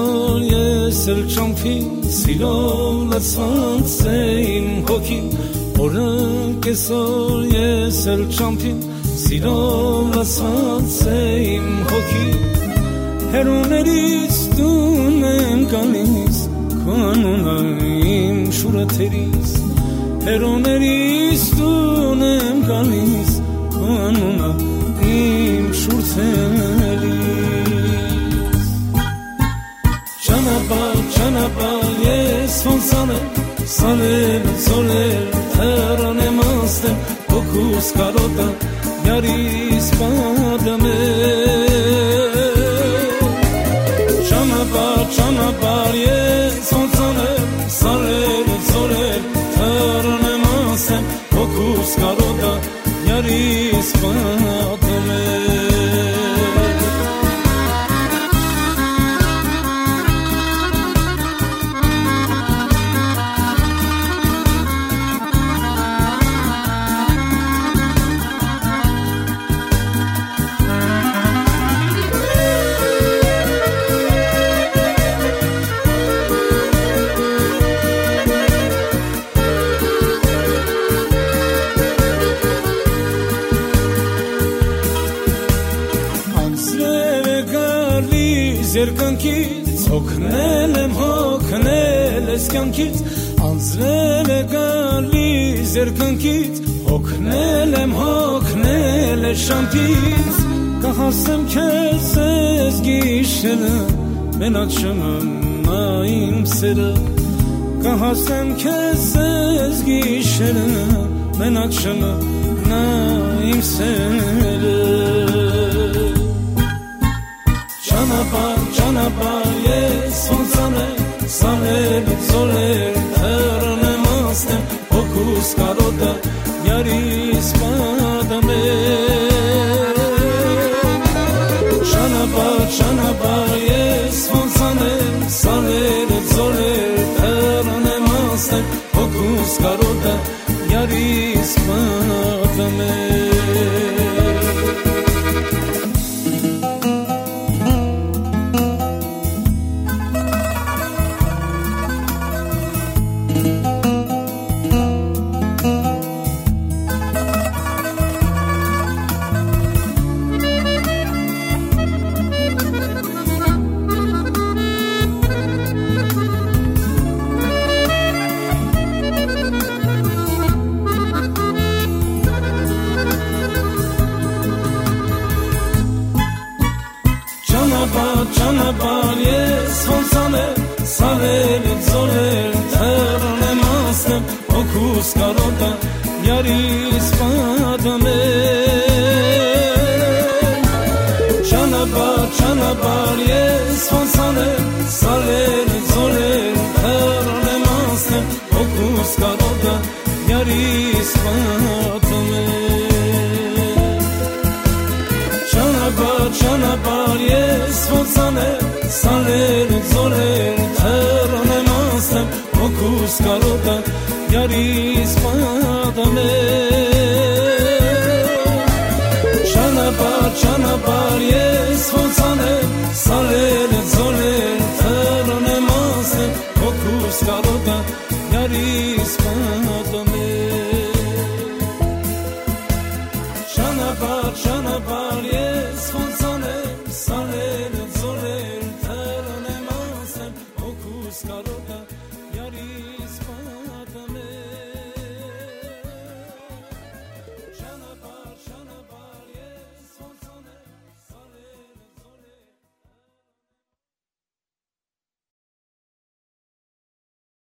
կեսօր ես էլ ճամփին սիրով լցված է իմ հոգին օրը կեսօր ես էլ ճամփին սիրով լցված է իմ հոգին հերոներից դուն եմ գալիս քո անունը իմ շուրաթերից հերոներից դուն եմ գալիս քո անունը իմ շուրթերից ճանապարհ ես ոնց անեմ սանել ծոնել թեռան եմ անցնել հոգուս կարոտը յարիս պատմել ճանապարհ ես ոնց անեմ սանել ծոնել թեռան եմ անցնել հոգուս կարոտը յարիս պատմել Երկնքից հոգնել եմ հոգնել ես կյանքից անձրել է գալիս երկնքից հոգնել եմ հոգնել ես շամփից կհասեմ քեզ ես գիշերը մենակ չմնա իմ սերը կհասեմ քեզ ես գիշերը մենակ չմնա իմ սերը ճանապարհ ես ոնց անեմ սանել ծոնել թեռան եմ անցնել հոգուս կարոտը յարիս պատմել ճանապարհ ես ոնց անեմ սանել ծոնել թեռան եմ անցնել հոգուս կարոտը յարիս պատմել ճանապարհ ես ոնց անեմ սանել ծոնել թեռան եմ անցնել հոգուս կարոտը յարիս պատմել ճանապարհ ես ոնց անեմ սանել ծոնել թեռան եմ անցնել հոգուս կարոտը յարիս պատմել ճանապարհ ես ոնց անեմ սանել ծոնել թեռան եմ անցնել հոգուս կարոտը յարիս պատմել ճանապարհ ես ոնց անեմ սանել ծոնել թեռան եմ անցնել հոգուս կարոտը յարիս պատմել ճանապարհ